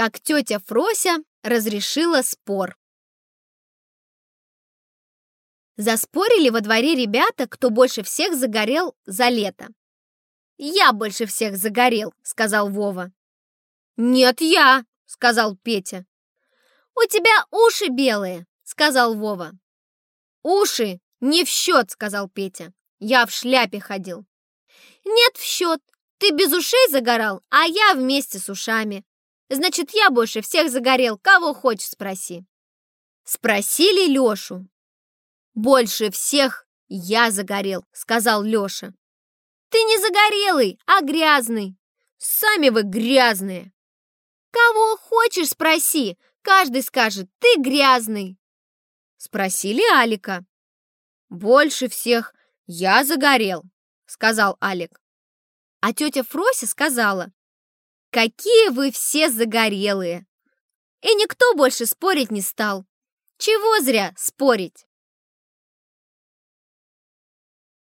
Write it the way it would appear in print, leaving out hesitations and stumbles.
как тетя Фрося разрешила спор. Заспорили во дворе ребята, кто больше всех загорел за лето. «Я больше всех загорел», — сказал Вова. «Нет, я», — сказал Петя. «У тебя уши белые», — сказал Вова. «Уши не в счет», — сказал Петя. «Я в шляпе ходил». «Нет, в счет. Ты без ушей загорал, а я вместе с ушами. Значит, я больше всех загорел. Кого хочешь, спроси». Спросили Лешу. «Больше всех я загорел», — сказал Леша. «Ты не загорелый, а грязный. Сами вы грязные». «Кого хочешь, спроси. Каждый скажет, ты грязный». Спросили Алика. «Больше всех я загорел», — сказал Алик. А тетя Фрося сказала: «Какие вы все загорелые!» И никто больше спорить не стал. Чего зря спорить?